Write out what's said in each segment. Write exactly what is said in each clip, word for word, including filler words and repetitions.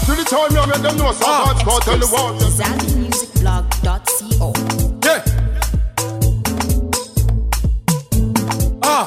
to the time you make them know so hard spot tell the world. Zambi Music Blog dot co. Yeah. Ah.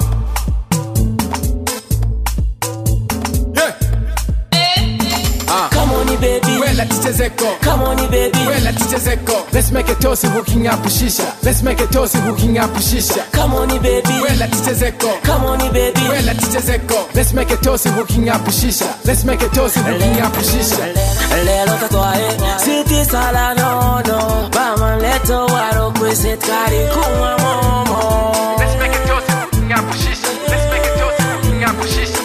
Yeah. Ah. Come on, baby. Well, let's Zeko. Come on, baby. Well, let's Zeko. Let's make a toast hooking up shisha. Let's make a toast hooking up shisha. Come on, baby. Well, let's Zeko. Come on, baby. Well, let's Zeko. Let's make a toast hooking up shisha. Let's make a toast hooking up shisha. Lelo tatuaje, siti sala no no. Vamos leto waro kweset kari kuma momo. Let's make a toast hooking up shisha. Let's make a toast hooking up shisha.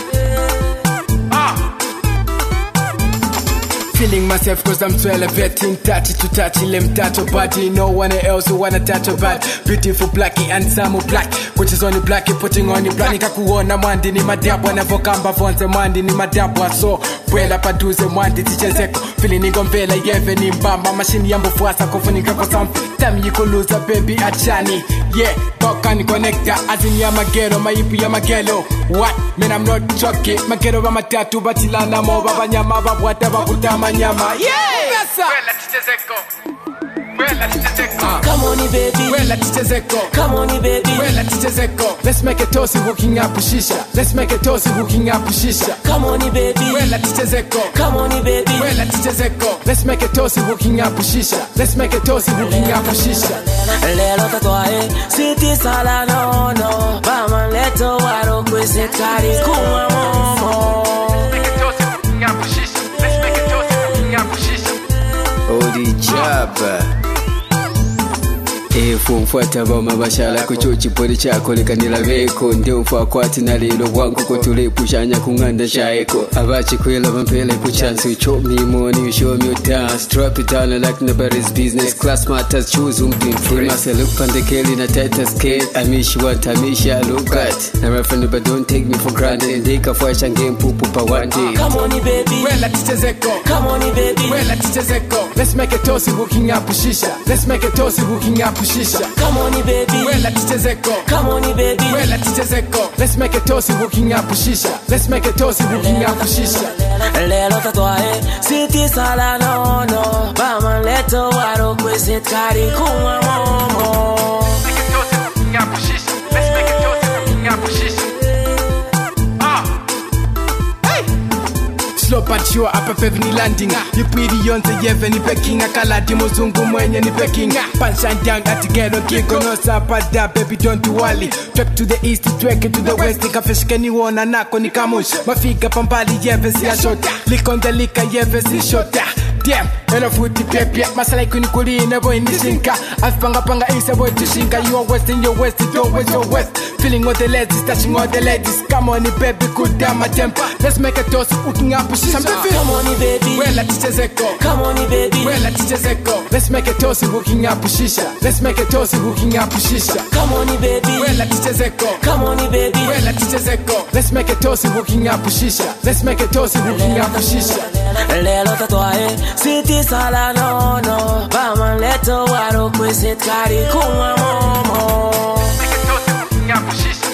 Feeling myself cause I'm so elevating, touchy to touchy, limb touch your body. No one else who wanna touch your body. Beautiful blackie and some black, which is on the blackie, putting on the black. Nikakuona mwandi ni madabwa, navokamba vonse mwandi ni madabwa. So, bwela paduze mwandi tiche zeko. Feeling niko mbela yeve ni mbamba. Machine yambo fuasa kufunika kwa something. Time you could lose a baby achani. Yeah, talk and connector. As in ya magero, maipi ya magelo. What? Man, I'm not joking. Magero ba matatu, batilana mo, baba nyama, babwata, babutama nyama. Yeah! Yes, sir! Well, let's just echo. Well, let's just echo. Come on, baby. Well, let's just echo. Come on, baby. Well, let's just echo. Let's make a toast hooking up shisha. Let's make a toast hooking up shisha. Come on, baby. Well, let's just echo. Come on, baby. Well, let's just echo. Let's make a toast hooking up shisha. Let's make a toast hooking up shisha. Lelo tatuaje, siti sala no no. Vamos leto waro kweset kari kuma momo. Let's make a toast hooking up shisha. Let's make a toast hooking up shisha. Odi chapa Efu mfuata bama bashala kuchochi pori chako lekanila veko. Ndio mfa kwati na lilo wangu kutule pushanya kunganda shaeko. Abachi kwela vampele kuchansi chop me money, you show me your dance. Drop it down like nobody's business. Class matters, choose umpin free. Masa look pandekeli na tighter scale. Amishi what amisha look at. Na reference but don't take me for granted. Ndeka fwacha game pupu pa one day. Come on, baby. Well, let's just echo. Come on, baby. Well, let's just echo. Let's make a toast hooking up shisha. Let's make a toast hooking up shisha. Come on, baby. Well, let's just echo. Come on, baby. Well, let's just echo. Let's make a toast hooking up shisha. Let's make a toast hooking up shisha. Lelo tatuaje, siti sala no no. Vamos leto waro kweset kari kuma momo. Make a toast hooking up shisha. Let's make a toast hooking up shisha. Ah. Hey. Slow but sure up pevi ni landing. Nipiri yonze yeve ni pekinga. Kaladi muzungu mwenye ni pekinga. Panshandang atigero kiko no sapada. Baby don't worry. Trek to the east, trek to the west. Nikafishike ni wona nako ni kamush. Mafika pambali yeve si ashota. Likonde lika yeve si shota. Damn, eno futi pepe. Masala ikuni kuri inebo inishinka. Afpanga panga isa boy tushinka. You are west in your west, it's always your west. Feeling all the ladies, touching all the ladies. Come on baby, good down my temper. Let's make a toast, hooking up shisha. Come on, baby. Well, let's just echo. Come on, baby. Well, let's just echo. Let's make a toast hooking up shisha. Let's make a toast hooking up shisha. Come on, baby. Well, let's just echo. Come on, baby. Well, let's just echo. Let's make a toast hooking up shisha. Let's make a toast hooking up shisha. Lelo tatuaje, siti sala no no. Vamos leto waro kweset kari kuma momo. Make a toast hooking up shisha.